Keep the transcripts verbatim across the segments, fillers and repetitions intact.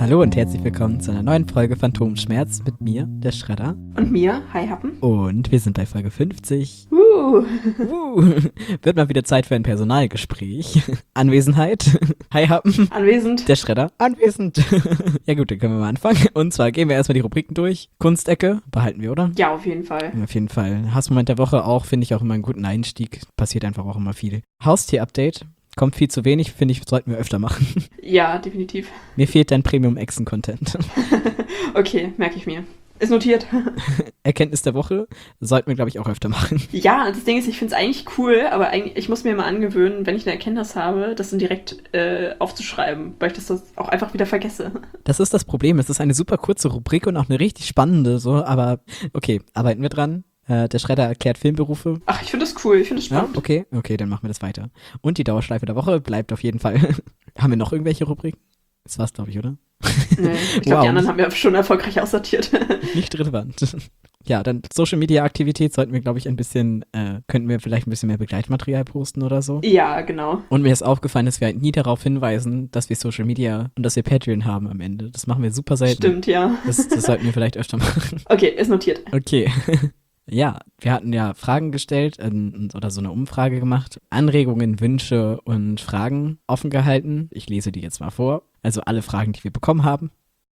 Hallo und herzlich willkommen zu einer neuen Folge Phantomschmerz mit mir, der Schredder. Und mir, Hi Happen. Und wir sind bei Folge fünfzig. Uh. Uh. Wird mal wieder Zeit für ein Personalgespräch. Anwesenheit. Hi Happen. Anwesend. Der Schredder. Anwesend. Ja gut, dann können wir mal anfangen. Und zwar gehen wir erstmal die Rubriken durch. Kunstecke behalten wir, oder? Ja, auf jeden Fall. Auf jeden Fall. Hassmoment der Woche auch, finde ich auch immer einen guten Einstieg. Passiert einfach auch immer viel. Haustier-Update. Kommt viel zu wenig, finde ich, sollten wir öfter machen. Ja, definitiv. Mir fehlt dein Premium-Echsen-Content. Okay, merke ich mir. Ist notiert. Erkenntnis der Woche sollten wir, glaube ich, auch öfter machen. Ja, das Ding ist, ich finde es eigentlich cool, aber eigentlich, ich muss mir mal angewöhnen, wenn ich eine Erkenntnis habe, das dann direkt äh, aufzuschreiben, weil ich das, das auch einfach wieder vergesse. Das ist das Problem. Es ist eine super kurze Rubrik und auch eine richtig spannende, so, aber okay, arbeiten wir dran. Äh, der Schredder erklärt Filmberufe. Ach, ich finde das cool, ich finde das spannend. Ja, okay, okay, dann machen wir das weiter. Und die Dauerschleife der Woche bleibt auf jeden Fall. Haben wir noch irgendwelche Rubriken? Das war's, glaube ich, oder? Nee, ich glaube, Wow. die anderen haben wir schon erfolgreich aussortiert. Nicht relevant. Ja, dann Social-Media-Aktivität sollten wir, glaube ich, ein bisschen, äh, könnten wir vielleicht ein bisschen mehr Begleitmaterial posten oder so. Ja, genau. Und mir ist aufgefallen, dass wir halt nie darauf hinweisen, dass wir Social Media und dass wir Patreon haben am Ende. Das machen wir super selten. Stimmt, ja. Das, das sollten wir vielleicht öfter machen. Okay, ist notiert. Okay. Ja, wir hatten ja Fragen gestellt ähm, oder so eine Umfrage gemacht. Anregungen, Wünsche und Fragen offen gehalten. Ich lese die jetzt mal vor. Also alle Fragen, die wir bekommen haben.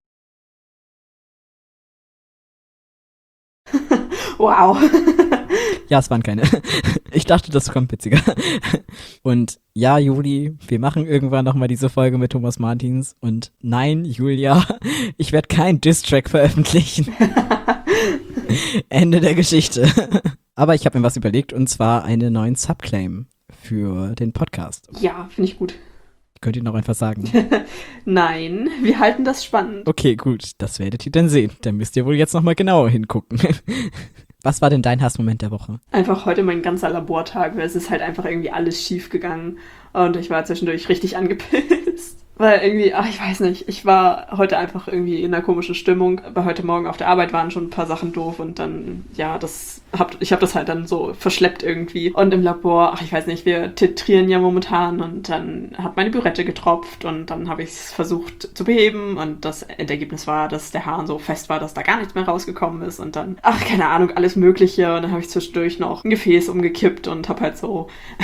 Wow. Ja, es waren keine. Ich dachte, das kommt witziger. Und ja, Juli, wir machen irgendwann nochmal diese Folge mit Thomas Martins. Und nein, Julia, ich werde keinen Diss-Track veröffentlichen. Ende der Geschichte. Aber ich habe mir was überlegt, und zwar einen neuen Subclaim für den Podcast. Ja, finde ich gut. Könnt ihr noch einfach sagen? Nein, wir halten das spannend. Okay, gut, das werdet ihr dann sehen. Dann müsst ihr wohl jetzt nochmal genauer hingucken. Was war denn dein Hassmoment der Woche? Einfach heute mein ganzer Labortag, weil es ist halt einfach irgendwie alles schief gegangen und ich war zwischendurch richtig angepisst. Weil irgendwie, ach, ich weiß nicht, ich war heute einfach irgendwie in einer komischen Stimmung. Weil heute Morgen auf der Arbeit waren schon ein paar Sachen doof und dann, ja, das hab, ich habe das halt dann so verschleppt irgendwie. Und im Labor, ach, ich weiß nicht, wir titrieren ja momentan und dann hat meine Bürette getropft und dann habe ich es versucht zu beheben und das Endergebnis war, dass der Hahn so fest war, dass da gar nichts mehr rausgekommen ist und dann, ach, keine Ahnung, alles Mögliche und dann habe ich zwischendurch noch ein Gefäß umgekippt und habe halt so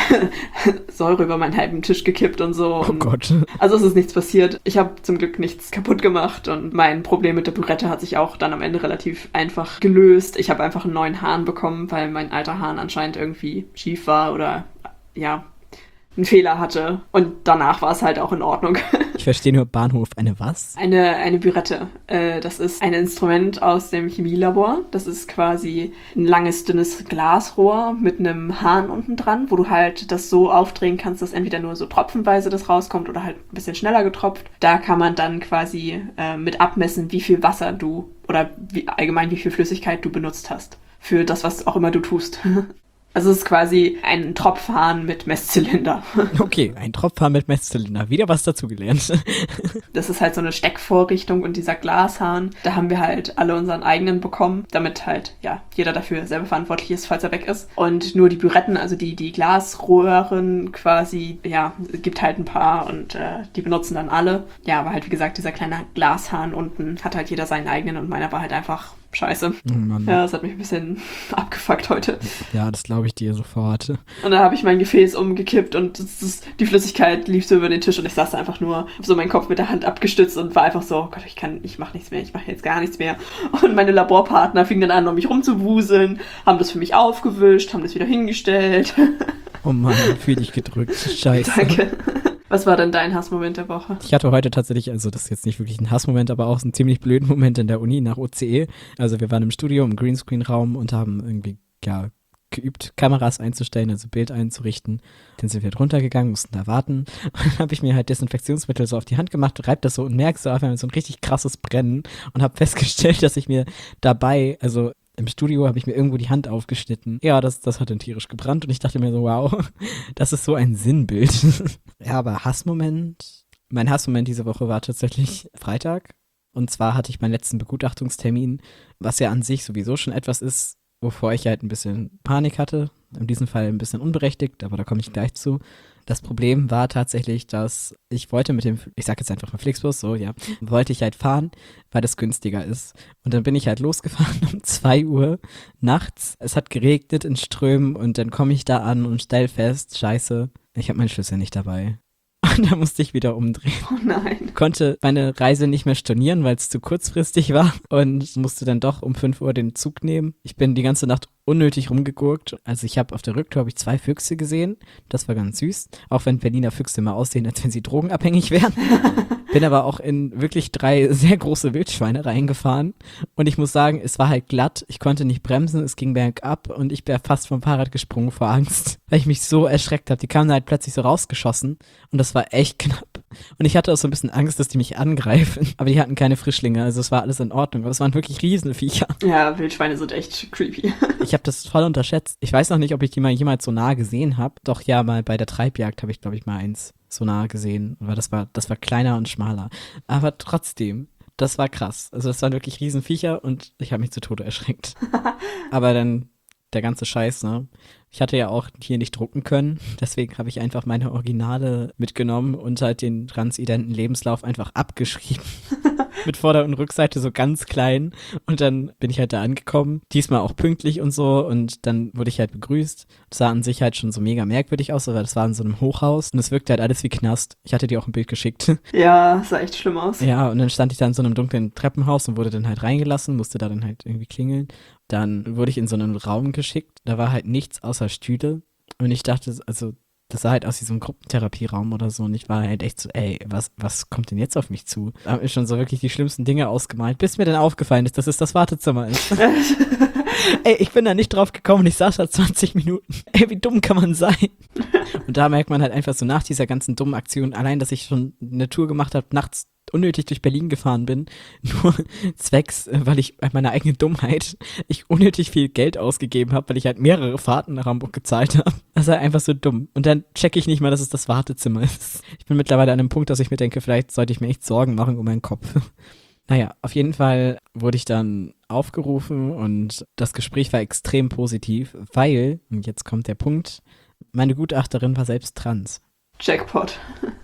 Säure über meinen halben Tisch gekippt und so. Oh und Gott. Also es ist nichts passiert. Ich habe zum Glück nichts kaputt gemacht und mein Problem mit der Bürette hat sich auch dann am Ende relativ einfach gelöst. Ich habe einfach einen neuen Hahn bekommen, weil mein alter Hahn anscheinend irgendwie schief war oder ja, einen Fehler hatte. Und danach war es halt auch in Ordnung. Ich verstehe nur Bahnhof. Eine was? Eine, eine Bürette. Äh, das ist ein Instrument aus dem Chemielabor. Das ist quasi ein langes, dünnes Glasrohr mit einem Hahn unten dran, wo du halt das so aufdrehen kannst, dass entweder nur so tropfenweise das rauskommt oder halt ein bisschen schneller getropft. Da kann man dann quasi äh, mit abmessen, wie viel Wasser du oder wie, allgemein wie viel Flüssigkeit du benutzt hast. Für das, was auch immer du tust. Also es ist quasi ein Tropfhahn mit Messzylinder. Okay, ein Tropfhahn mit Messzylinder. Wieder was dazugelernt. Das ist halt so eine Steckvorrichtung und dieser Glashahn, da haben wir halt alle unseren eigenen bekommen, damit halt, ja, jeder dafür selber verantwortlich ist, falls er weg ist. Und nur die Büretten, also die, die Glasröhren quasi, ja, gibt halt ein paar und äh, die benutzen dann alle. Ja, aber halt wie gesagt, dieser kleine Glashahn unten hat halt jeder seinen eigenen und meiner war halt einfach scheiße. Oh Mann. Ja, das hat mich ein bisschen abgefuckt heute. Ja, das glaube ich dir sofort. Und da habe ich mein Gefäß umgekippt und das, das, die Flüssigkeit lief so über den Tisch und ich saß da einfach nur, hab so meinen Kopf mit der Hand abgestützt und war einfach so, oh Gott, ich kann, ich mache nichts mehr, ich mache jetzt gar nichts mehr. Und meine Laborpartner fingen dann an, um mich rumzuwuseln, haben das für mich aufgewischt, haben das wieder hingestellt. Oh Mann, fühl dich gedrückt. Scheiße. Danke. Was war denn dein Hassmoment der Woche? Ich hatte heute tatsächlich, also das ist jetzt nicht wirklich ein Hassmoment, aber auch so einen ziemlich blöden Moment in der Uni nach O C E. Also wir waren im Studio, im Greenscreen-Raum und haben irgendwie, ja, geübt, Kameras einzustellen, also Bild einzurichten. Dann sind wir halt runtergegangen, mussten da warten. Und dann habe ich mir halt Desinfektionsmittel so auf die Hand gemacht, reib das so und merk so auf einmal so ein richtig krasses Brennen und habe festgestellt, dass ich mir dabei, also im Studio habe ich mir irgendwo die Hand aufgeschnitten. Ja, das, das hat dann tierisch gebrannt und ich dachte mir so, wow, das ist so ein Sinnbild. Ja, aber Hassmoment, mein Hassmoment diese Woche war tatsächlich Freitag. Und zwar hatte ich meinen letzten Begutachtungstermin, was ja an sich sowieso schon etwas ist, wovor ich halt ein bisschen Panik hatte. In diesem Fall ein bisschen unberechtigt, aber da komme ich gleich zu. Das Problem war tatsächlich, dass ich wollte mit dem, ich sag jetzt einfach mal Flixbus, so, ja, wollte ich halt fahren, weil das günstiger ist. Und dann bin ich halt losgefahren um zwei Uhr nachts. Es hat geregnet in Strömen und dann komme ich da an und stell fest, scheiße, ich habe meinen Schlüssel nicht dabei. Und da musste ich wieder umdrehen. Oh nein. Konnte meine Reise nicht mehr stornieren, weil es zu kurzfristig war und musste dann doch um fünf Uhr den Zug nehmen. Ich bin die ganze Nacht unnötig rumgegurkt. Also ich habe auf der Rücktour habe ich zwei Füchse gesehen. Das war ganz süß. Auch wenn Berliner Füchse immer aussehen, als wenn sie drogenabhängig wären. Bin aber auch in wirklich drei sehr große Wildschweine reingefahren. Und ich muss sagen, es war halt glatt. Ich konnte nicht bremsen, es ging bergab und ich wäre fast vom Fahrrad gesprungen vor Angst, weil ich mich so erschreckt habe. Die kamen halt plötzlich so rausgeschossen und das war echt knapp. Und ich hatte auch so ein bisschen Angst, dass die mich angreifen. Aber die hatten keine Frischlinge, also es war alles in Ordnung. Aber es waren wirklich Riesenviecher. Ja, Wildschweine sind echt creepy. Ich habe das voll unterschätzt. Ich weiß noch nicht, ob ich die mal jemals so nah gesehen habe. Doch ja, mal bei der Treibjagd habe ich, glaube ich, mal eins so nah gesehen. Aber das war, das war kleiner und schmaler. Aber trotzdem, das war krass. Also das waren wirklich Riesenviecher und ich habe mich zu Tode erschreckt. Aber dann der ganze Scheiß, ne? Ich hatte ja auch hier nicht drucken können, deswegen habe ich einfach meine Originale mitgenommen und halt den transidenten Lebenslauf einfach abgeschrieben. Mit Vorder- und Rückseite so ganz klein und dann bin ich halt da angekommen, diesmal auch pünktlich und so und dann wurde ich halt begrüßt. Das sah an sich halt schon so mega merkwürdig aus, aber das war in so einem Hochhaus und es wirkte halt alles wie Knast. Ich hatte dir auch ein Bild geschickt. Ja, sah echt schlimm aus. Ja, und dann stand ich da in so einem dunklen Treppenhaus und wurde dann halt reingelassen, musste da dann halt irgendwie klingeln. Dann wurde ich in so einen Raum geschickt, da war halt nichts außer Stühle und ich dachte, also das sah halt aus wie so ein Gruppentherapieraum oder so und ich war halt echt so, ey, was, was kommt denn jetzt auf mich zu? Da haben mir schon so wirklich die schlimmsten Dinge ausgemalt, bis mir dann aufgefallen ist, dass es das Wartezimmer ist. Ey, ich bin da nicht drauf gekommen und ich saß da zwanzig Minuten. Ey, wie dumm kann man sein? Und da merkt man halt einfach so nach dieser ganzen dummen Aktion, allein, dass ich schon eine Tour gemacht habe, nachts unnötig durch Berlin gefahren bin, nur zwecks, weil ich bei meiner eigenen Dummheit, ich unnötig viel Geld ausgegeben habe, weil ich halt mehrere Fahrten nach Hamburg gezahlt habe. Das ist halt einfach so dumm. Und dann checke ich nicht mal, dass es das Wartezimmer ist. Ich bin mittlerweile an einem Punkt, dass ich mir denke, vielleicht sollte ich mir echt Sorgen machen um meinen Kopf. Naja, auf jeden Fall wurde ich dann aufgerufen und das Gespräch war extrem positiv, weil, und jetzt kommt der Punkt, meine Gutachterin war selbst trans. Jackpot.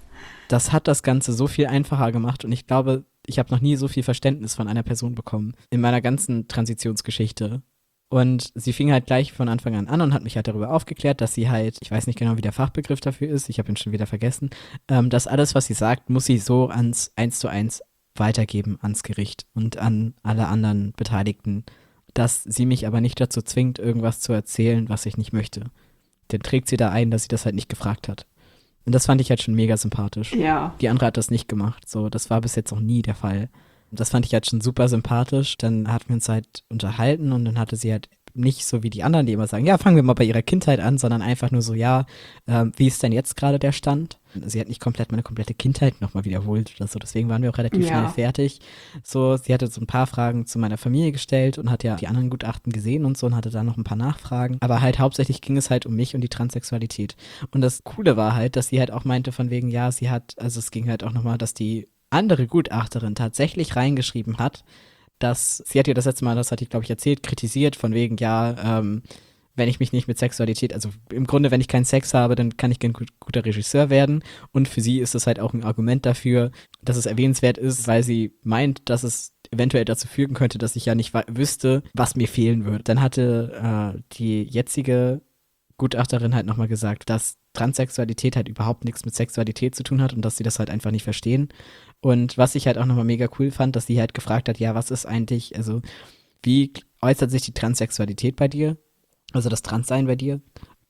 Das hat das Ganze so viel einfacher gemacht und ich glaube, ich habe noch nie so viel Verständnis von einer Person bekommen in meiner ganzen Transitionsgeschichte. Und sie fing halt gleich von Anfang an an und hat mich halt darüber aufgeklärt, dass sie halt, ich weiß nicht genau, wie der Fachbegriff dafür ist, ich habe ihn schon wieder vergessen, ähm, dass alles, was sie sagt, muss sie so ans eins zu eins weitergeben ans Gericht und an alle anderen Beteiligten, dass sie mich aber nicht dazu zwingt, irgendwas zu erzählen, was ich nicht möchte. Dann trägt sie da ein, dass sie das halt nicht gefragt hat. Und das fand ich halt schon mega sympathisch. Ja. Die andere hat das nicht gemacht. So, das war bis jetzt noch nie der Fall. Das fand ich halt schon super sympathisch. Dann hatten wir uns halt unterhalten und dann hatte sie halt nicht so wie die anderen, die immer sagen, ja, fangen wir mal bei ihrer Kindheit an, sondern einfach nur so, ja, ähm, wie ist denn jetzt gerade der Stand? Sie hat nicht komplett meine komplette Kindheit nochmal wiederholt oder so, deswegen waren wir auch relativ Ja. schnell fertig. So, sie hatte so ein paar Fragen zu meiner Familie gestellt und hat ja die anderen Gutachten gesehen und so und hatte da noch ein paar Nachfragen. Aber halt hauptsächlich ging es halt um mich und die Transsexualität. Und das Coole war halt, dass sie halt auch meinte von wegen, ja, sie hat, also es ging halt auch nochmal, dass die andere Gutachterin tatsächlich reingeschrieben hat, dass, sie hat ja das letzte Mal, das hatte ich glaube ich erzählt, kritisiert von wegen, ja, ähm, wenn ich mich nicht mit Sexualität, also im Grunde, wenn ich keinen Sex habe, dann kann ich kein gut, guter Regisseur werden. Und für sie ist das halt auch ein Argument dafür, dass es erwähnenswert ist, weil sie meint, dass es eventuell dazu führen könnte, dass ich ja nicht wa- wüsste, was mir fehlen würde. Dann hatte äh, die jetzige Gutachterin halt nochmal gesagt, dass Transsexualität halt überhaupt nichts mit Sexualität zu tun hat und dass sie das halt einfach nicht verstehen. Und was ich halt auch nochmal mega cool fand, dass sie halt gefragt hat, ja, was ist eigentlich, also wie äußert sich die Transsexualität bei dir? Also das Transsein bei dir?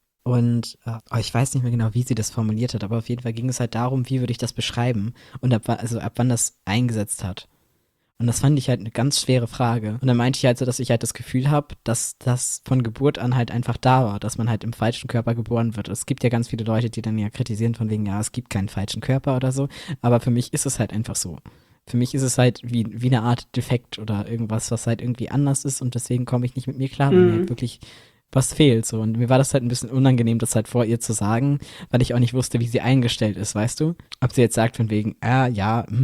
Und äh, oh, ich weiß nicht mehr genau, wie sie das formuliert hat, aber auf jeden Fall ging es halt darum, wie würde ich das beschreiben und ab, wa- also ab wann das eingesetzt hat. Und das fand ich halt eine ganz schwere Frage. Und dann meinte ich halt so, dass ich halt das Gefühl habe, dass das von Geburt an halt einfach da war, dass man halt im falschen Körper geboren wird. Es gibt ja ganz viele Leute, die dann ja kritisieren von wegen, ja, es gibt keinen falschen Körper oder so. Aber für mich ist es halt einfach so. Für mich ist es halt wie, wie eine Art Defekt oder irgendwas, was halt irgendwie anders ist und deswegen komme ich nicht mit mir klar, wenn mir Mhm. halt wirklich was fehlt. So. Und mir war das halt ein bisschen unangenehm, das halt vor ihr zu sagen, weil ich auch nicht wusste, wie sie eingestellt ist, weißt du? Ob sie jetzt sagt von wegen, ah, ja, hm,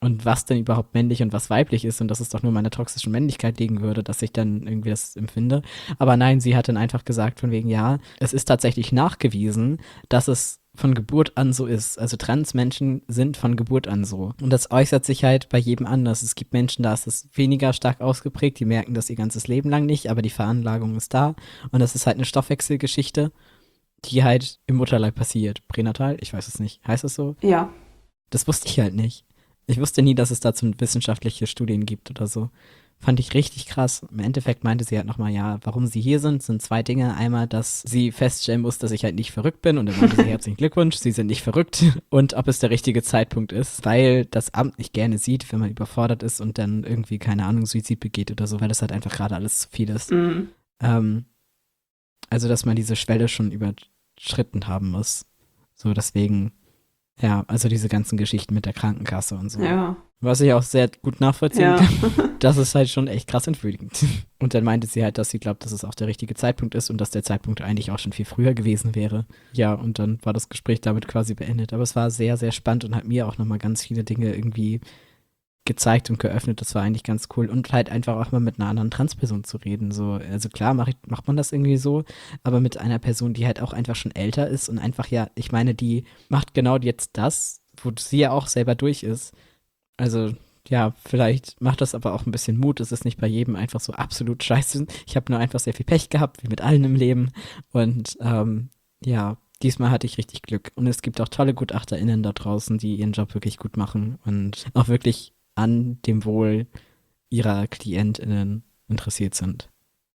und was denn überhaupt männlich und was weiblich ist und dass es doch nur meiner toxischen Männlichkeit liegen würde, dass ich dann irgendwie das empfinde. Aber nein, sie hat dann einfach gesagt von wegen, ja, es ist tatsächlich nachgewiesen, dass es von Geburt an so ist. Also Transmenschen sind von Geburt an so. Und das äußert sich halt bei jedem anders. Es gibt Menschen, da ist es weniger stark ausgeprägt, die merken das ihr ganzes Leben lang nicht, aber die Veranlagung ist da. Und das ist halt eine Stoffwechselgeschichte, die halt im Mutterleib passiert. Pränatal? Ich weiß es nicht. Heißt es so? Ja. Das wusste ich halt nicht. Ich wusste nie, dass es dazu wissenschaftliche Studien gibt oder so. Fand ich richtig krass. Im Endeffekt meinte sie halt nochmal, ja, warum sie hier sind, sind zwei Dinge. Einmal, dass sie feststellen muss, dass ich halt nicht verrückt bin. Und dann meinte sie, herzlichen Glückwunsch, sie sind nicht verrückt. Und ob es der richtige Zeitpunkt ist, weil das Amt nicht gerne sieht, wenn man überfordert ist und dann irgendwie, keine Ahnung, Suizid begeht oder so, weil das halt einfach gerade alles zu viel ist. Mhm. Ähm, also, dass man diese Schwelle schon überschritten haben muss. So, deswegen, ja, also diese ganzen Geschichten mit der Krankenkasse und so. Ja. Was ich auch sehr gut nachvollziehen Ja. kann. Das ist halt schon echt krass entwürdigend. Und dann meinte sie halt, dass sie glaubt, dass es auch der richtige Zeitpunkt ist und dass der Zeitpunkt eigentlich auch schon viel früher gewesen wäre. Ja, und dann war das Gespräch damit quasi beendet. Aber es war sehr, sehr spannend und hat mir auch nochmal ganz viele Dinge irgendwie gezeigt und geöffnet. Das war eigentlich ganz cool. Und halt einfach auch mal mit einer anderen Transperson zu reden. So, also klar mach ich, macht man das irgendwie so, aber mit einer Person, die halt auch einfach schon älter ist und einfach ja, ich meine, die macht genau jetzt das, wo sie ja auch selber durch ist. Also, ja, vielleicht macht das aber auch ein bisschen Mut. Es ist nicht bei jedem einfach so absolut scheiße. Ich habe nur einfach sehr viel Pech gehabt, wie mit allen im Leben. Und ähm, ja, diesmal hatte ich richtig Glück. Und es gibt auch tolle GutachterInnen da draußen, die ihren Job wirklich gut machen und auch wirklich an dem Wohl ihrer KlientInnen interessiert sind.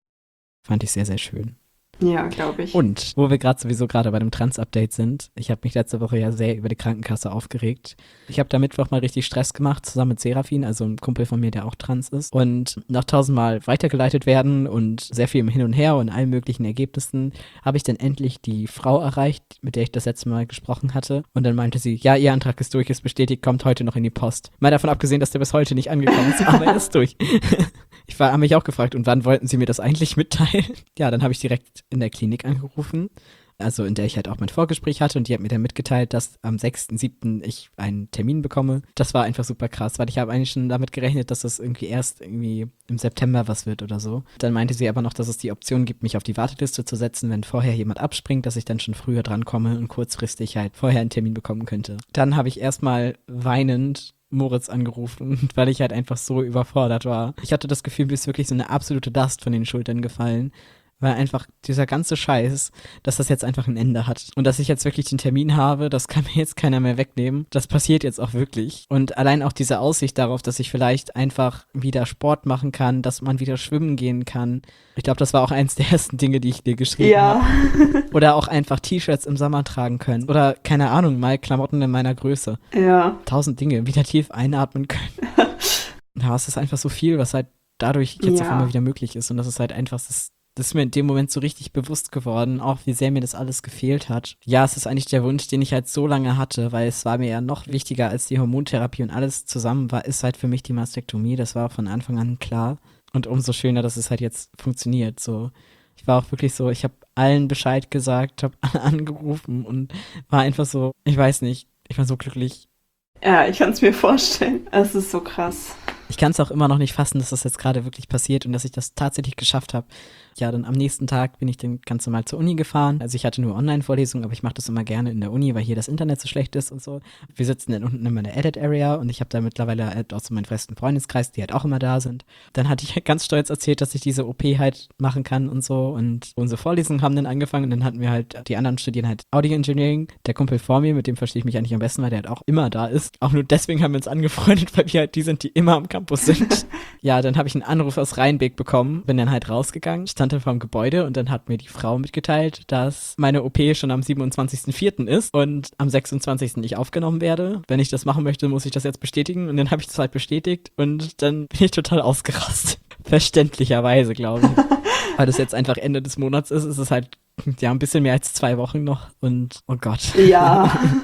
Fand ich sehr, sehr schön. Ja, glaube ich. Und, wo wir gerade sowieso gerade bei dem Trans-Update sind, ich habe mich letzte Woche ja sehr über die Krankenkasse aufgeregt. Ich habe da Mittwoch mal richtig Stress gemacht, zusammen mit Serafin, also ein Kumpel von mir, der auch trans ist. Und nach tausendmal weitergeleitet werden und sehr viel im Hin und Her und allen möglichen Ergebnissen, habe ich dann endlich die Frau erreicht, mit der ich das letzte Mal gesprochen hatte. Und dann meinte sie, ja, ihr Antrag ist durch, ist bestätigt, kommt heute noch in die Post. Mal davon abgesehen, dass der bis heute nicht angekommen ist, aber er ist durch. Ich habe mich auch gefragt, und wann wollten sie mir das eigentlich mitteilen? Ja, dann habe ich direkt in der Klinik angerufen, also in der ich halt auch mein Vorgespräch hatte, und die hat mir dann mitgeteilt, dass am sechsten siebten ich einen Termin bekomme. Das war einfach super krass, weil ich habe eigentlich schon damit gerechnet, dass das irgendwie erst irgendwie im September was wird oder so. Dann meinte sie aber noch, dass es die Option gibt, mich auf die Warteliste zu setzen, wenn vorher jemand abspringt, dass ich dann schon früher drankomme und kurzfristig halt vorher einen Termin bekommen könnte. Dann habe ich erstmal weinend Moritz angerufen, weil ich halt einfach so überfordert war. Ich hatte das Gefühl, mir ist wirklich so eine absolute Last von den Schultern gefallen, weil einfach dieser ganze Scheiß, dass das jetzt einfach ein Ende hat. Und dass ich jetzt wirklich den Termin habe, das kann mir jetzt keiner mehr wegnehmen. Das passiert jetzt auch wirklich. Und allein auch diese Aussicht darauf, dass ich vielleicht einfach wieder Sport machen kann, dass man wieder schwimmen gehen kann. Ich glaube, das war auch eins der ersten Dinge, die ich dir geschrieben Ja. habe. Oder auch einfach T-Shirts im Sommer tragen können. Oder, keine Ahnung, mal Klamotten in meiner Größe. Ja. Tausend Dinge, wieder tief einatmen können. Ja, es ist einfach so viel, was halt dadurch jetzt Ja. auf einmal wieder möglich ist. Und das ist halt einfach, das, das ist mir in dem Moment so richtig bewusst geworden, auch wie sehr mir das alles gefehlt hat. Ja, es ist eigentlich der Wunsch, den ich halt so lange hatte, weil es war mir ja noch wichtiger als die Hormontherapie und alles zusammen war, ist halt für mich die Mastektomie. Das war von Anfang an klar. Und umso schöner, dass es halt jetzt funktioniert. So, ich war auch wirklich so, ich habe allen Bescheid gesagt, habe alle angerufen und war einfach so, ich weiß nicht, ich war so glücklich. Ja, ich kann es mir vorstellen. Es ist so krass. Ich kann es auch immer noch nicht fassen, dass das jetzt gerade wirklich passiert und dass ich das tatsächlich geschafft habe. Ja, dann am nächsten Tag bin ich dann ganz normal zur Uni gefahren. Also ich hatte nur Online-Vorlesungen, aber ich mache das immer gerne in der Uni, weil hier das Internet so schlecht ist und so. Wir sitzen dann unten immer in der Edit-Area und ich habe da mittlerweile halt auch so meinen festen Freundeskreis, die halt auch immer da sind. Dann hatte ich halt ganz stolz erzählt, dass ich diese O P halt machen kann und so. Und unsere Vorlesungen haben dann angefangen und dann hatten wir halt, die anderen studieren halt Audio Engineering. Der Kumpel vor mir, mit dem verstehe ich mich eigentlich am besten, weil der halt auch immer da ist. Auch nur deswegen haben wir uns angefreundet, weil wir halt die sind, die immer am Campus sind. Ja, dann habe ich einen Anruf aus Rheinbeck bekommen, bin dann halt rausgegangen, stand dann vor dem Gebäude und dann hat mir die Frau mitgeteilt, dass meine O P schon am siebenundzwanzigsten vierten ist und am sechsundzwanzigsten ich aufgenommen werde. Wenn ich das machen möchte, muss ich das jetzt bestätigen und dann habe ich das halt bestätigt und dann bin ich total ausgerastet. Verständlicherweise, glaube ich. Weil das jetzt einfach Ende des Monats ist, ist es halt ja ein bisschen mehr als zwei Wochen noch und oh Gott. Ja.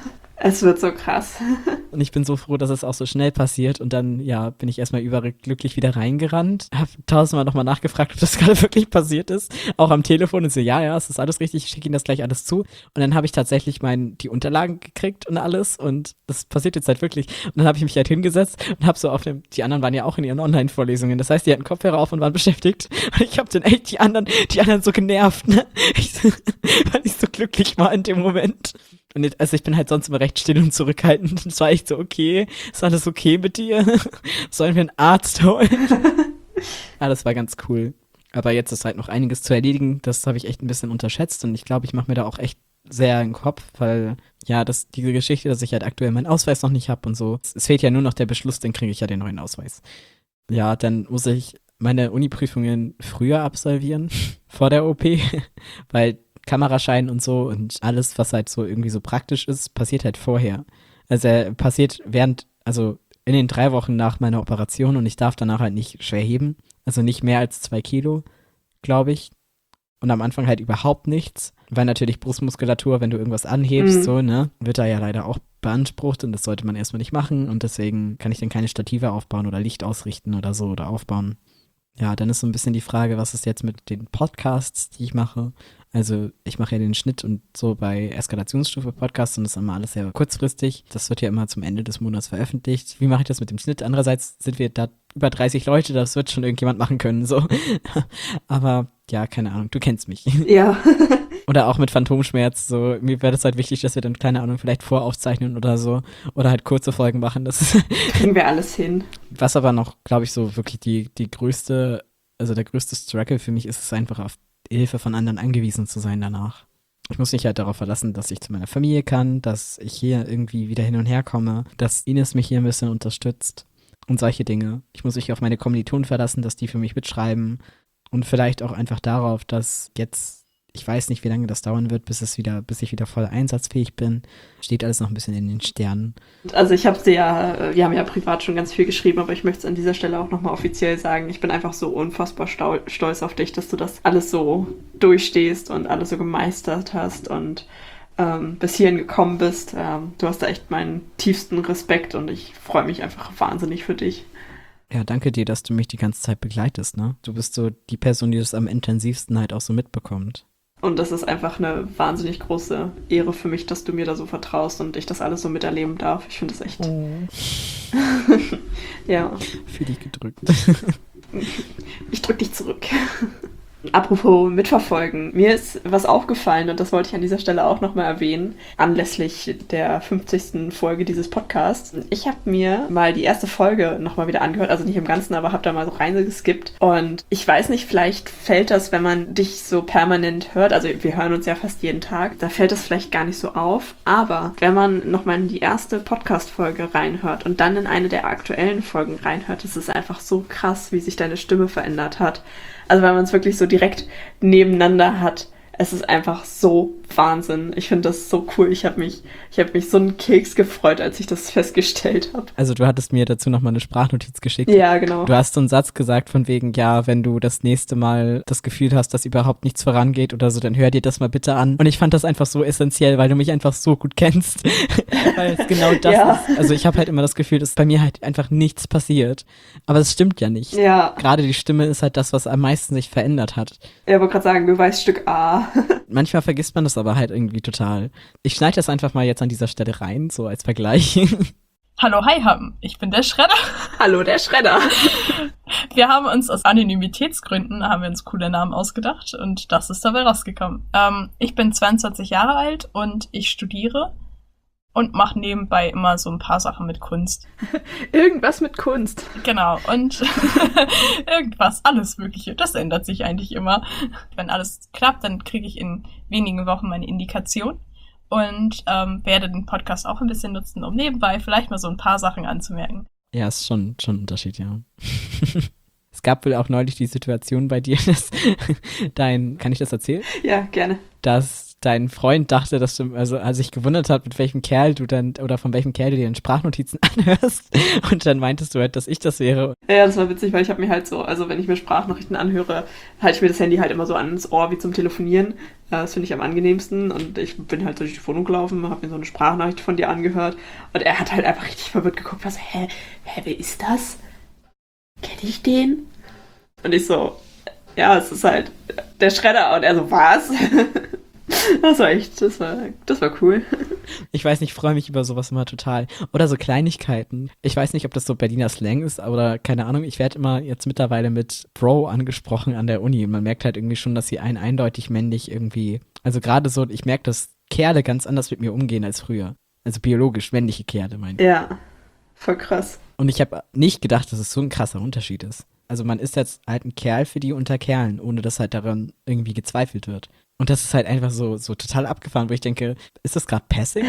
Es wird so krass. Und ich bin so froh, dass es auch so schnell passiert. Und dann, ja, bin ich erstmal überglücklich wieder reingerannt. Hab tausendmal nochmal nachgefragt, ob das gerade wirklich passiert ist. Auch am Telefon und so, ja, ja, es ist alles richtig, ich schicke Ihnen das gleich alles zu. Und dann habe ich tatsächlich mein, die Unterlagen gekriegt und alles. Und das passiert jetzt halt wirklich. Und dann habe ich mich halt hingesetzt und habe so auf dem, die anderen waren ja auch in ihren Online-Vorlesungen. Das heißt, die hatten Kopfhörer auf und waren beschäftigt. Und ich habe dann echt die anderen, die anderen so genervt, ne? Ich, weil ich so glücklich war in dem Moment. Und jetzt, also ich bin halt sonst immer recht still und zurückhaltend. Es war echt so, okay, ist alles okay mit dir? Sollen wir einen Arzt holen? Ah, das war ganz cool. Aber jetzt ist halt noch einiges zu erledigen. Das habe ich echt ein bisschen unterschätzt. Und ich glaube, ich mache mir da auch echt sehr in den Kopf, weil, ja, das, diese Geschichte, dass ich halt aktuell meinen Ausweis noch nicht habe und so. Es fehlt ja nur noch der Beschluss, dann kriege ich ja den neuen Ausweis. Ja, dann muss ich meine Uni-Prüfungen früher absolvieren, vor der O P, weil Kameraschein und so und alles, was halt so irgendwie so praktisch ist, passiert halt vorher. Also er passiert während, also in den drei Wochen nach meiner Operation und ich darf danach halt nicht schwer heben. Also nicht mehr als zwei Kilo, glaube ich. Und am Anfang halt überhaupt nichts, weil natürlich Brustmuskulatur, wenn du irgendwas anhebst, Mhm. so, ne, wird da ja leider auch beansprucht und das sollte man erstmal nicht machen und deswegen kann ich dann keine Stative aufbauen oder Licht ausrichten oder so oder aufbauen. Ja, dann ist so ein bisschen die Frage, was ist jetzt mit den Podcasts, die ich mache? Also ich mache ja den Schnitt und so bei Eskalationsstufe Podcasts und das ist immer alles sehr kurzfristig. Das wird ja immer zum Ende des Monats veröffentlicht. Wie mache ich das mit dem Schnitt? Andererseits sind wir da über dreißig Leute, das wird schon irgendjemand machen können, so. Aber ja, keine Ahnung, du kennst mich. Ja. Oder auch mit Phantomschmerz, so, mir wäre das halt wichtig, dass wir dann, keine Ahnung, vielleicht voraufzeichnen oder so. Oder halt kurze Folgen machen, das ist Kriegen wir alles hin. was aber noch, glaube ich, so wirklich die, die größte, also der größte Struggle für mich ist es einfach, auf Hilfe von anderen angewiesen zu sein danach. Ich muss mich halt darauf verlassen, dass ich zu meiner Familie kann, dass ich hier irgendwie wieder hin und her komme, dass Ines mich hier ein bisschen unterstützt und solche Dinge. Ich muss mich auf meine Kommilitonen verlassen, dass die für mich mitschreiben und vielleicht auch einfach darauf, dass jetzt, ich weiß nicht, wie lange das dauern wird, bis es wieder, bis ich wieder voll einsatzfähig bin. Steht alles noch ein bisschen in den Sternen. Also ich habe sie ja, äh, wir haben ja privat schon ganz viel geschrieben, aber ich möchte es an dieser Stelle auch nochmal offiziell sagen. Ich bin einfach so unfassbar stau- stolz auf dich, dass du das alles so durchstehst und alles so gemeistert hast und ähm, bis hierhin gekommen bist. Ähm, du hast da echt meinen tiefsten Respekt und ich freue mich einfach wahnsinnig für dich. Ja, danke dir, dass du mich die ganze Zeit begleitest, ne? Du bist so die Person, die das am intensivsten halt auch so mitbekommt. Und das ist einfach eine wahnsinnig große Ehre für mich, dass du mir da so vertraust und ich das alles so miterleben darf. Ich finde das echt. Oh. Ja. Für dich gedrückt. Ich drück dich zurück. Apropos mitverfolgen, mir ist was aufgefallen und das wollte ich an dieser Stelle auch nochmal erwähnen, anlässlich der fünfzigsten Folge dieses Podcasts. Ich habe mir mal die erste Folge nochmal wieder angehört, also nicht im Ganzen, aber habe da mal so reingeskippt und ich weiß nicht, vielleicht fällt das, wenn man dich so permanent hört, also wir hören uns ja fast jeden Tag, da fällt das vielleicht gar nicht so auf, aber wenn man nochmal in die erste Podcast-Folge reinhört und dann in eine der aktuellen Folgen reinhört, ist es einfach so krass, wie sich deine Stimme verändert hat. Also weil man es wirklich so direkt nebeneinander hat. Es ist einfach so Wahnsinn. Ich finde das so cool. Ich habe mich, ich habe mich so einen Keks gefreut, als ich das festgestellt habe. Also du hattest mir dazu nochmal eine Sprachnotiz geschickt. Ja, genau. Du hast so einen Satz gesagt von wegen, ja, wenn du das nächste Mal das Gefühl hast, dass überhaupt nichts vorangeht oder so, dann hör dir das mal bitte an. Und ich fand das einfach so essentiell, weil du mich einfach so gut kennst. Weil es genau das Ja. ist. Also ich habe halt immer das Gefühl, dass bei mir halt einfach nichts passiert. Aber es stimmt ja nicht. Ja, Gerade die Stimme ist halt das, was am meisten sich verändert hat. ich wollte gerade sagen, Beweisstück A. Manchmal vergisst man das aber halt irgendwie total. Ich schneide das einfach mal jetzt an dieser Stelle rein, so als Vergleich. Hallo, hi, Ham. Ich bin der Schredder. Hallo, der Schredder. Wir haben uns aus Anonymitätsgründen, haben wir uns coole Namen ausgedacht und das ist dabei rausgekommen. Ähm, ich bin zweiundzwanzig Jahre alt und ich studiere und mache nebenbei immer so ein paar Sachen mit Kunst. Irgendwas mit Kunst. Genau, und irgendwas, alles Mögliche. Das ändert sich eigentlich immer. Wenn alles klappt, dann kriege ich in wenigen Wochen meine Indikation und ähm, werde den Podcast auch ein bisschen nutzen, um nebenbei vielleicht mal so ein paar Sachen anzumerken. Ja, ist schon, schon ein Unterschied, ja. Es gab wohl auch neulich die Situation bei dir, dass dein, kann ich das erzählen? Ja, gerne. Dass dein Freund dachte, dass du, also als sich gewundert hat, mit welchem Kerl du dann, oder von welchem Kerl du dir Sprachnotizen anhörst und dann meintest du halt, dass ich das wäre. Ja, das war witzig, weil ich habe mir halt so, also wenn ich mir Sprachnachrichten anhöre, halte ich mir das Handy halt immer so ans Ohr wie zum Telefonieren. Das finde ich am angenehmsten und ich bin halt durch die Wohnung gelaufen, habe mir so eine Sprachnachricht von dir angehört und er hat halt einfach richtig verwirrt geguckt, was, hä, hä, wer ist das? Kenne ich den? Und ich so, ja, es ist halt der Schredder und er so, was? Das war echt, das war, das war cool. Ich weiß nicht, ich freue mich über sowas immer total. Oder so Kleinigkeiten. Ich weiß nicht, ob das so Berliner Slang ist, oder keine Ahnung. Ich werde immer jetzt mittlerweile mit Bro angesprochen an der Uni. Und man merkt halt irgendwie schon, dass sie einen eindeutig männlich irgendwie, also gerade so, ich merke, dass Kerle ganz anders mit mir umgehen als früher. Also biologisch männliche Kerle, meine ich. Ja, voll krass. Und ich habe nicht gedacht, dass es so ein krasser Unterschied ist. Also man ist jetzt halt ein Kerl für die unter Kerlen, ohne dass halt daran irgendwie gezweifelt wird. Und das ist halt einfach so, so total abgefahren, wo ich denke, ist das gerade Passing?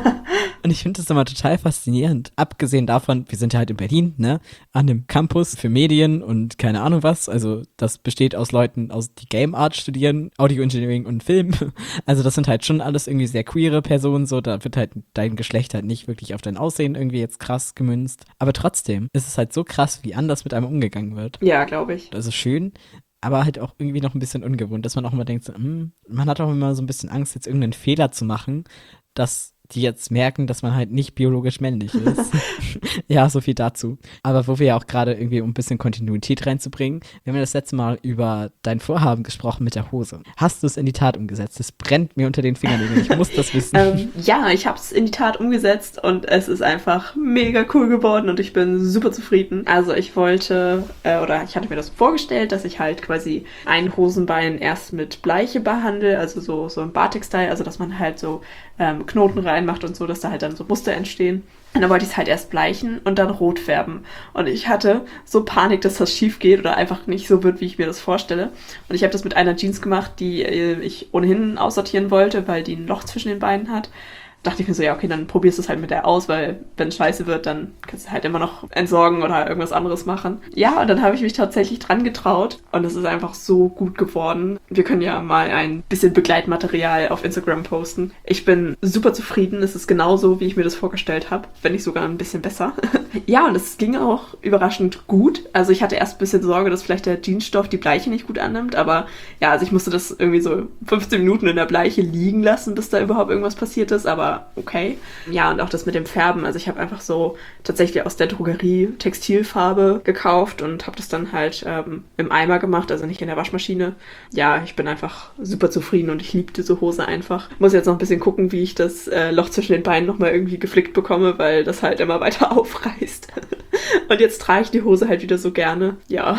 Und ich finde das immer total faszinierend. Abgesehen davon, wir sind ja halt in Berlin, ne, an einem Campus für Medien und keine Ahnung was. Also das besteht aus Leuten, aus die Game Art studieren, Audio Engineering und Film. Also das sind halt schon alles irgendwie sehr queere Personen, so, da wird halt dein Geschlecht halt nicht wirklich auf dein Aussehen irgendwie jetzt krass gemünzt. Aber trotzdem ist es halt so krass, wie anders mit einem umgegangen wird. Ja, glaube ich. Also schön, aber halt auch irgendwie noch ein bisschen ungewohnt, dass man auch immer denkt, so, hm, man hat auch immer so ein bisschen Angst, jetzt irgendeinen Fehler zu machen, dass die jetzt merken, dass man halt nicht biologisch männlich ist. Ja, so viel dazu. Aber wo wir ja auch gerade irgendwie, um ein bisschen Kontinuität reinzubringen, wir haben ja das letzte Mal über dein Vorhaben gesprochen mit der Hose. Hast du es in die Tat umgesetzt? Es brennt mir unter den Fingernägeln. Ich muss das wissen. ähm, ja, ich habe es in die Tat umgesetzt und es ist einfach mega cool geworden und ich bin super zufrieden. Also ich wollte, äh, oder ich hatte mir das vorgestellt, dass ich halt quasi ein Hosenbein erst mit Bleiche behandle, also so, so im Batik-Style, also dass man halt so ähm, Knoten reinmacht und so, dass da halt dann so Muster entstehen. Und dann wollte ich es halt erst bleichen und dann rot färben. Und ich hatte so Panik, dass das schief geht oder einfach nicht so wird, wie ich mir das vorstelle. Und ich habe das mit einer Jeans gemacht, die äh, ich ohnehin aussortieren wollte, weil die ein Loch zwischen den Beinen hat. Dachte ich mir so, ja, okay, dann probierst du es halt mit der aus, weil wenn es scheiße wird, dann kannst du halt immer noch entsorgen oder irgendwas anderes machen. Ja, und dann habe ich mich tatsächlich dran getraut und es ist einfach so gut geworden. Wir können ja mal ein bisschen Begleitmaterial auf Instagram posten. Ich bin super zufrieden, es ist genauso, wie ich mir das vorgestellt habe, wenn nicht sogar ein bisschen besser. Ja, und es ging auch überraschend gut. Also ich hatte erst ein bisschen Sorge, dass vielleicht der Jeansstoff die Bleiche nicht gut annimmt, aber ja, also ich musste das irgendwie so fünfzehn Minuten in der Bleiche liegen lassen, bis da überhaupt irgendwas passiert ist, aber okay. Ja, und auch das mit dem Färben. Also ich habe einfach so tatsächlich aus der Drogerie Textilfarbe gekauft und habe das dann halt ähm, im Eimer gemacht, also nicht in der Waschmaschine. Ja, ich bin einfach super zufrieden und ich liebe diese Hose einfach. Muss jetzt noch ein bisschen gucken, wie ich das äh, Loch zwischen den Beinen nochmal irgendwie geflickt bekomme, weil das halt immer weiter aufreißt. Und jetzt trage ich die Hose halt wieder so gerne. Ja.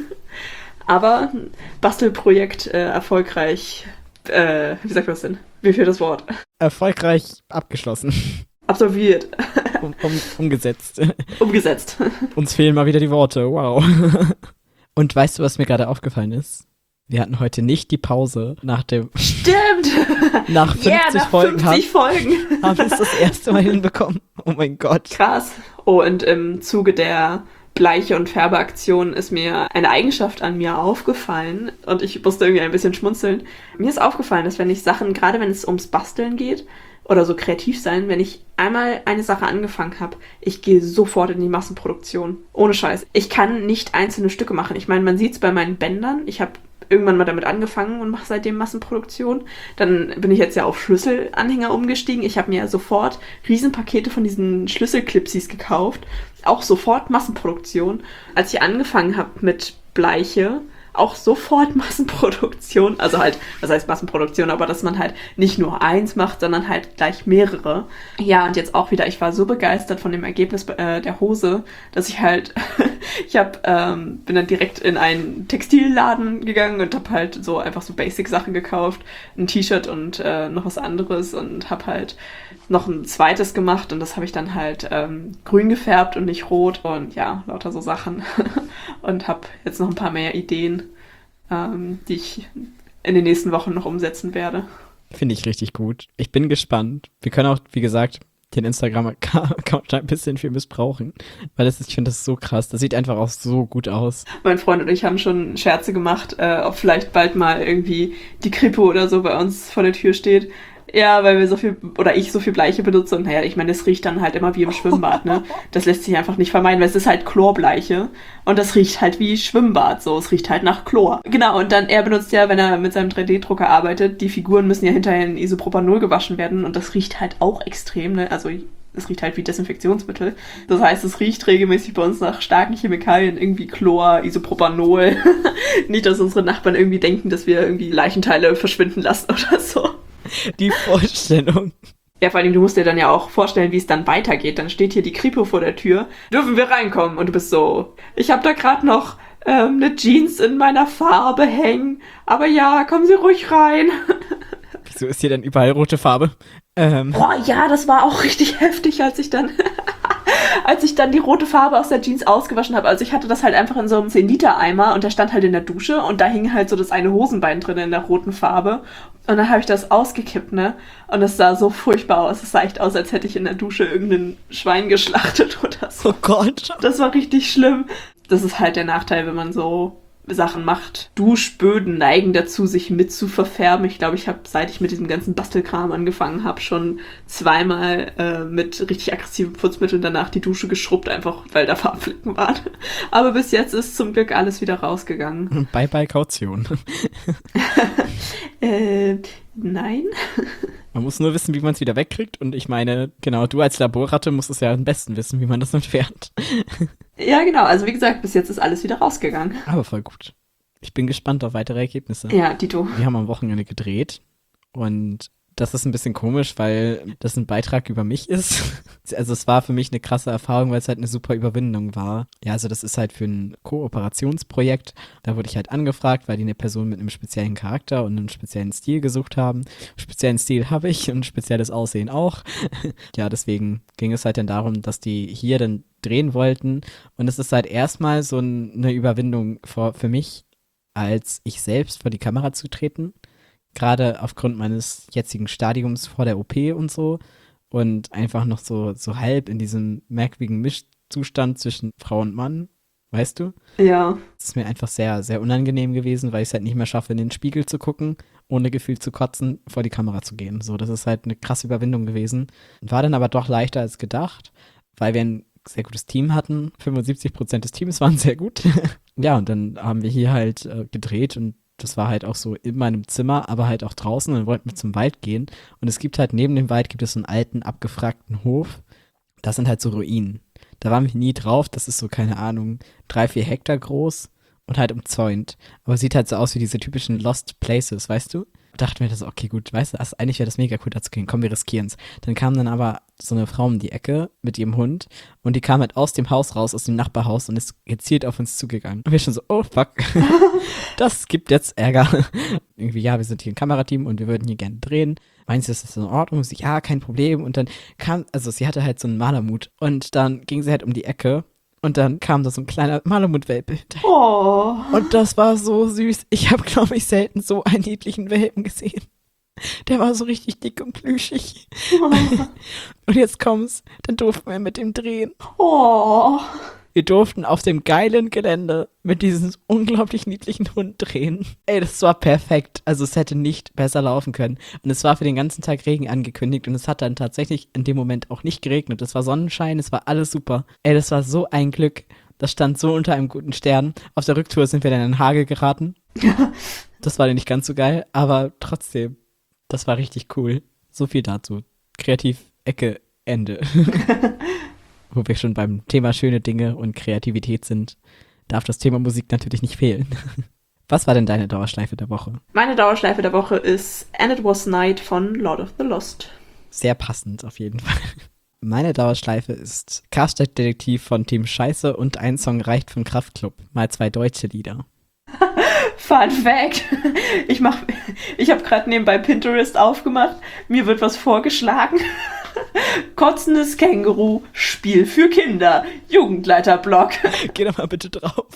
Aber Bastelprojekt äh, erfolgreich, äh, wie sagt man das denn? Wie fehlt das Wort? Erfolgreich abgeschlossen. Absolviert. Um, um, umgesetzt. Umgesetzt. Uns fehlen mal wieder die Worte, wow. Und weißt du, was mir gerade aufgefallen ist? Wir hatten heute nicht die Pause nach dem... Stimmt! Nach fünfzig yeah, nach Folgen, fünfzig Folgen. haben wir es das erste Mal hinbekommen. Oh mein Gott. Krass. Oh, und im Zuge der Bleiche- und Färbeaktion ist mir eine Eigenschaft an mir aufgefallen und ich musste irgendwie ein bisschen schmunzeln. Mir ist aufgefallen, dass wenn ich Sachen, gerade wenn es ums Basteln geht oder so kreativ sein, wenn ich einmal eine Sache angefangen habe, ich gehe sofort in die Massenproduktion. Ohne Scheiß. Ich kann nicht einzelne Stücke machen. Ich meine, man sieht es bei meinen Bändern. Ich habe irgendwann mal damit angefangen und mache seitdem Massenproduktion. Dann bin ich jetzt ja auf Schlüsselanhänger umgestiegen. Ich habe mir sofort Riesenpakete von diesen Schlüsselclipsies gekauft. Auch sofort Massenproduktion. Als ich angefangen habe mit Bleiche, auch sofort Massenproduktion. Also halt, was heißt Massenproduktion, aber dass man halt nicht nur eins macht, sondern halt gleich mehrere. Ja, und jetzt auch wieder, ich war so begeistert von dem Ergebnis äh, der Hose, dass ich halt, ich hab, ähm, bin dann direkt in einen Textilladen gegangen und hab halt so einfach so Basic-Sachen gekauft. Ein T-Shirt und äh, noch was anderes und hab halt noch ein zweites gemacht und das habe ich dann halt ähm, grün gefärbt und nicht rot und ja, lauter so Sachen. Und habe jetzt noch ein paar mehr Ideen, ähm, die ich in den nächsten Wochen noch umsetzen werde. Finde ich richtig gut. Ich bin gespannt. Wir können auch, wie gesagt, den Instagram-Account ein bisschen für missbrauchen. Weil das ist, ich finde das so krass. Das sieht einfach auch so gut aus. Mein Freund und ich haben schon Scherze gemacht, äh, ob vielleicht bald mal irgendwie die Kripo oder so bei uns vor der Tür steht. Ja, weil wir so viel, oder ich so viel Bleiche benutze. Und naja, ich meine, es riecht dann halt immer wie im Schwimmbad, ne? Das lässt sich einfach nicht vermeiden, weil es ist halt Chlorbleiche. Und das riecht halt wie Schwimmbad, so. Es riecht halt nach Chlor. Genau, und dann, er benutzt ja, wenn er mit seinem drei D-Drucker arbeitet, die Figuren müssen ja hinterher in Isopropanol gewaschen werden. Und das riecht halt auch extrem, ne? Also, es riecht halt wie Desinfektionsmittel. Das heißt, es riecht regelmäßig bei uns nach starken Chemikalien, irgendwie Chlor, Isopropanol. Nicht, dass unsere Nachbarn irgendwie denken, dass wir irgendwie Leichenteile verschwinden lassen oder so. Die Vorstellung. Ja, vor allem, du musst dir dann ja auch vorstellen, wie es dann weitergeht. Dann steht hier die Kripo vor der Tür. Dürfen wir reinkommen? Und du bist so, ich habe da gerade noch ähm, eine Jeans in meiner Farbe hängen. Aber ja, kommen Sie ruhig rein. Wieso ist hier denn überall rote Farbe? Ähm. Boah, ja, das war auch richtig heftig, als ich dann... als ich dann die rote Farbe aus der Jeans ausgewaschen habe. Also ich hatte das halt einfach in so einem zehn Liter Eimer und der stand halt in der Dusche und da hing halt so das eine Hosenbein drin in der roten Farbe. Und dann habe ich das ausgekippt, ne? Und es sah so furchtbar aus. Es sah echt aus, als hätte ich in der Dusche irgendein Schwein geschlachtet oder so. Oh Gott. Das war richtig schlimm. Das ist halt der Nachteil, wenn man so Sachen macht. Duschböden neigen dazu, sich mit zu verfärben. Ich glaube, ich habe, seit ich mit diesem ganzen Bastelkram angefangen habe, schon zweimal äh, mit richtig aggressiven Putzmitteln danach die Dusche geschrubbt, einfach weil da Farbflecken waren. Aber bis jetzt ist zum Glück alles wieder rausgegangen. Bye bye Kaution. äh, nein. Man muss nur wissen, wie man es wieder wegkriegt. Und ich meine, genau, du als Laborratte musst es ja am besten wissen, wie man das entfernt. Ja, genau. Also wie gesagt, bis jetzt ist alles wieder rausgegangen. Aber voll gut. Ich bin gespannt auf weitere Ergebnisse. Ja, Dito. Wir haben am Wochenende gedreht und das ist ein bisschen komisch, weil das ein Beitrag über mich ist. Also es war für mich eine krasse Erfahrung, weil es halt eine super Überwindung war. Ja, also das ist halt für ein Kooperationsprojekt. Da wurde ich halt angefragt, weil die eine Person mit einem speziellen Charakter und einem speziellen Stil gesucht haben. Speziellen Stil habe ich und spezielles Aussehen auch. Ja, deswegen ging es halt dann darum, dass die hier dann drehen wollten. Und es ist halt erstmal so eine Überwindung für, für mich, als ich selbst vor die Kamera zu treten. Gerade aufgrund meines jetzigen Stadiums vor der O P und so. Und einfach noch so, so halb in diesem merkwürdigen Mischzustand zwischen Frau und Mann, weißt du? Ja. Das ist mir einfach sehr, sehr unangenehm gewesen, weil ich es halt nicht mehr schaffe, in den Spiegel zu gucken, ohne Gefühl zu kotzen, vor die Kamera zu gehen. So, das ist halt eine krasse Überwindung gewesen. War dann aber doch leichter als gedacht, weil wir ein sehr gutes Team hatten. fünfundsiebzig Prozent des Teams waren sehr gut. Ja, und dann haben wir hier halt äh, gedreht und das war halt auch so in meinem Zimmer, aber halt auch draußen. Und dann wollten wir zum Wald gehen. Und es gibt halt neben dem Wald gibt es so einen alten, abgefragten Hof. Das sind halt so Ruinen. Da waren wir nie drauf. Das ist so, keine Ahnung, drei, vier Hektar groß und halt umzäunt. Aber sieht halt so aus wie diese typischen Lost Places, weißt du? Dachte mir das, okay, gut, weißt du, also eigentlich wäre das mega cool, da zu gehen. Komm, wir riskieren's. Dann kam dann aber so eine Frau um die Ecke mit ihrem Hund und die kam halt aus dem Haus raus, aus dem Nachbarhaus und ist gezielt auf uns zugegangen. Und wir schon so, oh fuck, das gibt jetzt Ärger. Irgendwie, ja, wir sind hier ein Kamerateam und wir würden hier gerne drehen. Meinst du, ist das in Ordnung? Sie, ja, kein Problem. Und dann kam, also sie hatte halt so einen Malermut und dann ging sie halt um die Ecke. Und dann kam da so ein kleiner Malamut-Welpe. Oh. Und das war so süß. Ich habe, glaube ich, selten so einen niedlichen Welpen gesehen. Der war so richtig dick und plüschig. Oh. Und jetzt kommt's, dann durften wir mit dem drehen. Oh. Wir durften auf dem geilen Gelände mit diesem unglaublich niedlichen Hund drehen. Ey, das war perfekt. Also es hätte nicht besser laufen können. Und es war für den ganzen Tag Regen angekündigt und es hat dann tatsächlich in dem Moment auch nicht geregnet. Es war Sonnenschein, es war alles super. Ey, das war so ein Glück. Das stand so unter einem guten Stern. Auf der Rücktour sind wir dann in den Hagel geraten. Das war dann nicht ganz so geil, aber trotzdem, das war richtig cool. So viel dazu. Kreativ, Ecke, Ende. Wo wir schon beim Thema schöne Dinge und Kreativität sind, darf das Thema Musik natürlich nicht fehlen. Was war denn deine Dauerschleife der Woche? Meine Dauerschleife der Woche ist And It Was Night von Lord of the Lost. Sehr passend auf jeden Fall. Meine Dauerschleife ist Karstadt-Detektiv von Team Scheiße und ein Song reicht von Kraftklub. Mal zwei deutsche Lieder. Fun Fact. Ich mach, ich habe gerade nebenbei Pinterest aufgemacht. Mir wird was vorgeschlagen. Kotzendes Känguru, Spiel für Kinder, Jugendleiter-Blog. Geh doch mal bitte drauf.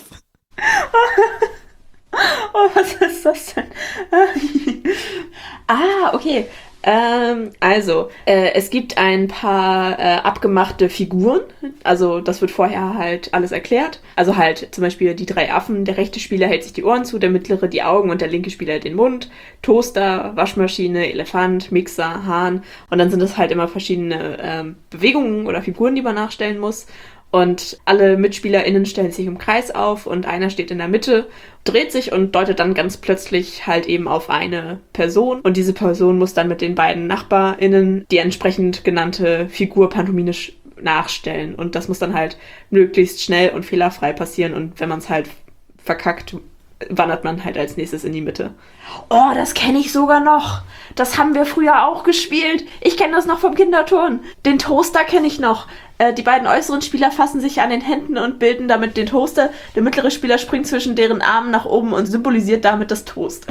Oh, was ist das denn? Ah, okay. Ähm, also, äh, es gibt ein paar äh, abgemachte Figuren. Also, das wird vorher halt alles erklärt. Also halt zum Beispiel die drei Affen. Der rechte Spieler hält sich die Ohren zu, der mittlere die Augen und der linke Spieler den Mund. Toaster, Waschmaschine, Elefant, Mixer, Hahn. Und dann sind es halt immer verschiedene ähm, Bewegungen oder Figuren, die man nachstellen muss. Und alle MitspielerInnen stellen sich im Kreis auf und einer steht in der Mitte, dreht sich und deutet dann ganz plötzlich halt eben auf eine Person. Und diese Person muss dann mit den beiden NachbarInnen die entsprechend genannte Figur pantomimisch nachstellen. Und das muss dann halt möglichst schnell und fehlerfrei passieren. Und wenn man es halt verkackt, wandert man halt als nächstes in die Mitte. Oh, das kenne ich sogar noch. Das haben wir früher auch gespielt. Ich kenne das noch vom Kinderturnen. Den Toaster kenne ich noch. Äh, die beiden äußeren Spieler fassen sich an den Händen und bilden damit den Toaster. Der mittlere Spieler springt zwischen deren Armen nach oben und symbolisiert damit das Toast.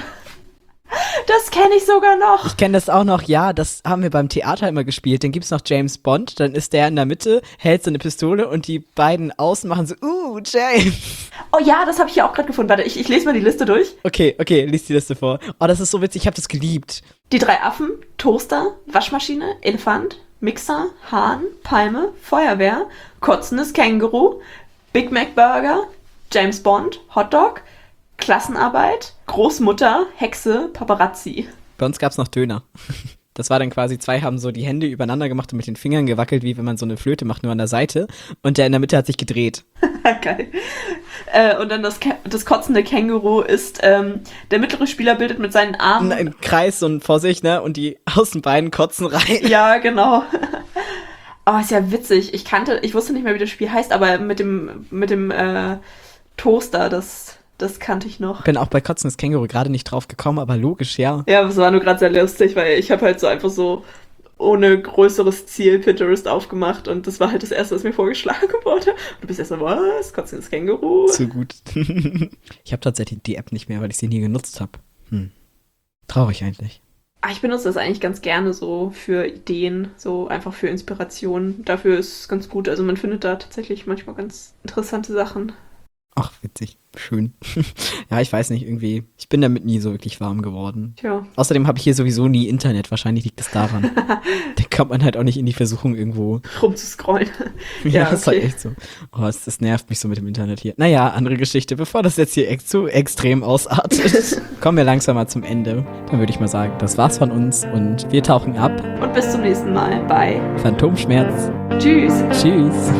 Das kenne ich sogar noch. Ich kenne das auch noch, ja, das haben wir beim Theater immer gespielt. Dann gibt's noch James Bond, dann ist der in der Mitte, hält so eine Pistole und die beiden außen machen so, uh, James. Oh ja, das habe ich hier auch gerade gefunden. Warte, ich, ich lese mal die Liste durch. Okay, okay, lies die Liste vor. Oh, das ist so witzig, ich habe das geliebt. Die drei Affen, Toaster, Waschmaschine, Elefant, Mixer, Hahn, Palme, Feuerwehr, kotzendes Känguru, Big Mac Burger, James Bond, Hotdog, Klassenarbeit, Großmutter, Hexe, Paparazzi. Bei uns gab's noch Döner. Das war dann quasi, zwei haben so die Hände übereinander gemacht und mit den Fingern gewackelt, wie wenn man so eine Flöte macht, nur an der Seite. Und der in der Mitte hat sich gedreht. Geil. Äh, und dann das, das kotzende Känguru ist, ähm, der mittlere Spieler bildet mit seinen Armen... Ein Kreis und vor sich, ne? Und die Außenbeinen kotzen rein. Ja, genau. Oh, ist ja witzig. Ich kannte, ich wusste nicht mehr, wie das Spiel heißt, aber mit dem, mit dem äh, Toaster, das... Das kannte ich noch. Bin auch bei Kotzendes Känguru gerade nicht drauf gekommen, aber logisch, ja. Ja, das war nur gerade sehr lustig, weil ich habe halt so einfach so ohne größeres Ziel Pinterest aufgemacht und das war halt das Erste, was mir vorgeschlagen wurde. Und du bist erst so, was? Kotzendes Känguru? Zu gut. Ich habe tatsächlich die App nicht mehr, weil ich sie nie genutzt habe. Hm. Traurig eigentlich. Ah, ich benutze das eigentlich ganz gerne so für Ideen, so einfach für Inspiration. Dafür ist es ganz gut. Also man findet da tatsächlich manchmal ganz interessante Sachen. Ach, witzig. Schön. Ja, ich weiß nicht, irgendwie, ich bin damit nie so wirklich warm geworden. Tja. Außerdem habe ich hier sowieso nie Internet. Wahrscheinlich liegt es daran. Da kommt man halt auch nicht in die Versuchung, irgendwo rumzuscrollen. Ja, Ja, das ist okay. halt echt so. Oh, das, das nervt mich so mit dem Internet hier. Naja, andere Geschichte. Bevor das jetzt hier ex zu extrem ausartet, kommen wir langsam mal zum Ende. Dann würde ich mal sagen, das war's von uns und wir tauchen ab. Und bis zum nächsten Mal. Bye. Phantomschmerz. Tschüss. Tschüss.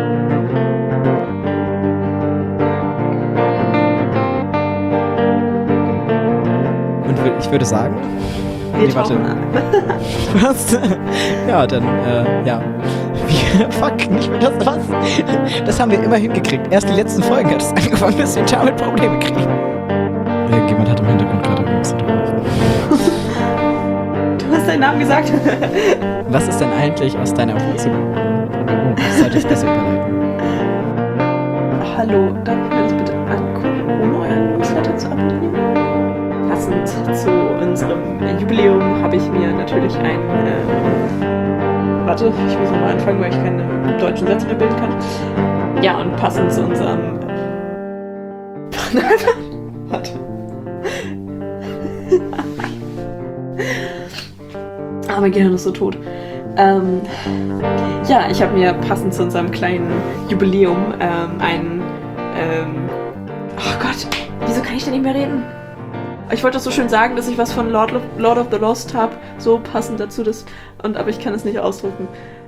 Und wür- ich würde sagen, Wir Nee, warte. tauchen ab. was? Ja, dann, äh, ja. Wir, fuck, nicht mehr das, was? Das haben wir immer hingekriegt. Erst die letzten Folgen hat es angefangen, dass wir damit Probleme kriegen. Irgendjemand hat im Hintergrund gerade irgendwas drauf. Du hast deinen Namen gesagt. Was ist denn eigentlich aus deiner Hose? Oh, das sollte ich besser überleiten. Hallo, darf ich mir das bitte angucken, ohne euren Newsletter zu abonnieren? Passend zu unserem Jubiläum habe ich mir natürlich ein... Äh, warte, ich muss nochmal anfangen, weil ich keine deutschen Sätze mehr bilden kann. Ja, und passend zu unserem... Warte. Ah, mein Gehirn ist so tot. Ähm, ja, ich habe mir passend zu unserem kleinen Jubiläum ähm, ein... Ähm, oh Gott, wieso kann ich denn nicht mehr reden? Ich wollte das so schön sagen, dass ich was von Lord of, Lord of the Lost habe, so passend dazu, das, und, aber ich kann es nicht ausdrücken.